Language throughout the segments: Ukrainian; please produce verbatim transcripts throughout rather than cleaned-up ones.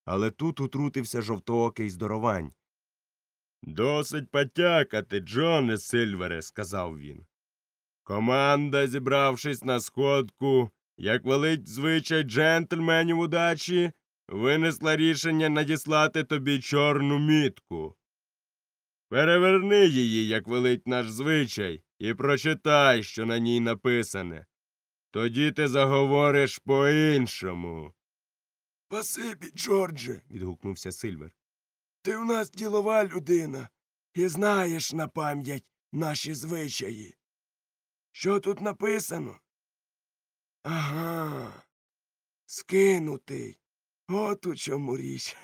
Але тут утрутився жовтоокий здоровань. «Досить потякати, Джоне Сильвере», – сказав він. «Команда, зібравшись на сходку, як велить звичай джентльменів удачі, винесла рішення надіслати тобі чорну мітку. Переверни її, як велить наш звичай, і прочитай, що на ній написане. Тоді ти заговориш по-іншому». «Спасибі, Джордже», – відгукнувся Сильвер. «ти в нас ділова людина і знаєш на пам'ять наші звичаї. Що тут написано? Ага, скинутий. От у чому річ.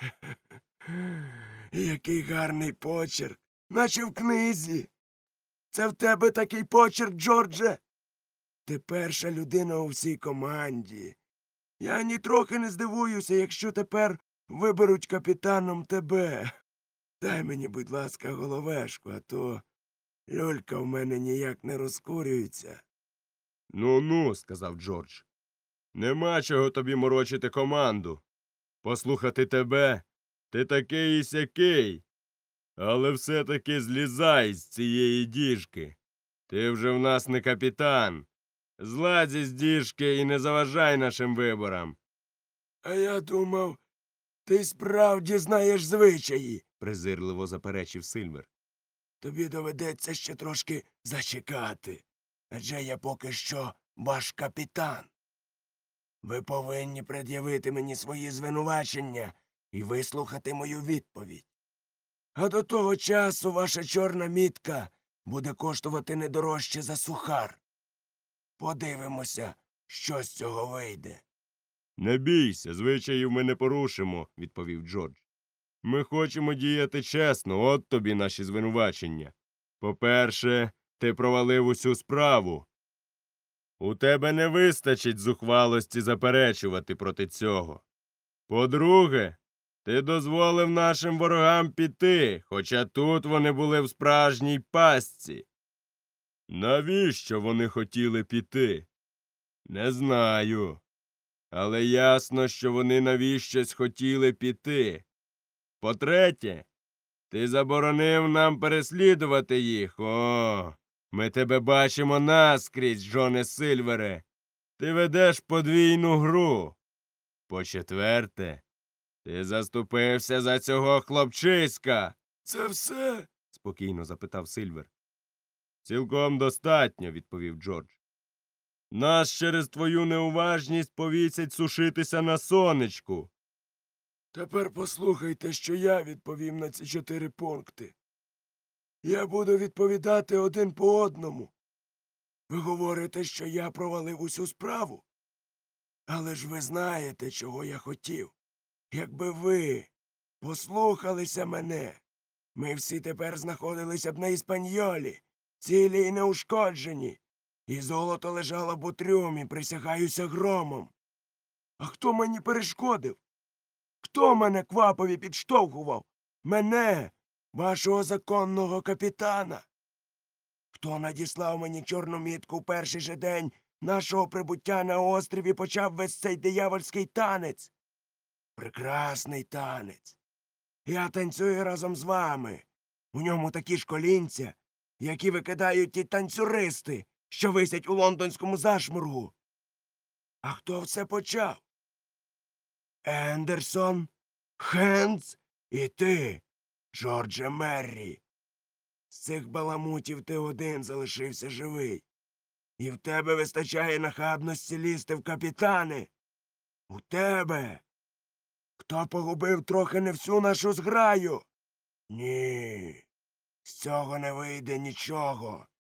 Який гарний почерк, наче в книзі. Це в тебе такий почерк, Джордже? Ти перша людина у всій команді. Я нітрохи не здивуюся, якщо тепер виберуть капітаном тебе. Дай мені, будь ласка, головешку, а то люлька в мене ніяк не розкурюється. «Ну-ну», – сказав Джордж, – «нема чого тобі морочити команду. Послухати тебе, ти такий і сякий. Але все-таки злізай з цієї діжки. Ти вже в нас не капітан. Зладь із діжки і не заважай нашим виборам». А я думав, ти справді знаєш звичаї, презирливо заперечив Сильвер. Тобі доведеться ще трошки зачекати, адже я поки що ваш капітан. Ви повинні пред'явити мені свої звинувачення і вислухати мою відповідь. А до того часу ваша чорна мітка буде коштувати не дорожче за сухар. Подивимося, що з цього вийде. «Не бійся, звичаїв ми не порушимо», – відповів Джордж. «Ми хочемо діяти чесно, от тобі наші звинувачення. По-перше, ти провалив усю справу. У тебе не вистачить зухвалості заперечувати проти цього. По-друге, ти дозволив нашим ворогам піти, хоча тут вони були в справжній пастці. Навіщо вони хотіли піти? Не знаю. Але ясно, що вони навіщось хотіли піти. По-третє, ти заборонив нам переслідувати їх. О, ми тебе бачимо наскрізь, Джоне Сильвере. Ти ведеш подвійну гру. По-четверте, ти заступився за цього хлопчиська. Це все? спокійно запитав Сильвер. Цілком достатньо, відповів Джордж. Нас через твою неуважність повісять сушитися на сонечку. Тепер послухайте, що я відповім на ці чотири пункти. Я буду відповідати один по одному. Ви говорите, що я провалив усю справу. Але ж ви знаєте, чого я хотів. Якби ви послухалися мене, ми всі тепер знаходилися б на Іспаньолі, цілі і неушкоджені, і золото лежало б у трюмі, присягаюся громом. А хто мені перешкодив? Хто мене квапові підштовхував? Мене, вашого законного капітана? Хто надіслав мені чорну мітку в перший же день нашого прибуття на острів і почав весь цей диявольський танець? Прекрасний танець. Я танцюю разом з вами. У ньому такі ж колінця, які викидають ті танцюристи, що висять у лондонському зашморгу. А хто все почав? Ендерсон, Хендс і ти, Джордже Меррі. З цих баламутів ти один залишився живий. І в тебе вистачає нахабності лізти в капітани. У тебе. Хто погубив трохи не всю нашу зграю? Ні. З цього не вийде нічого.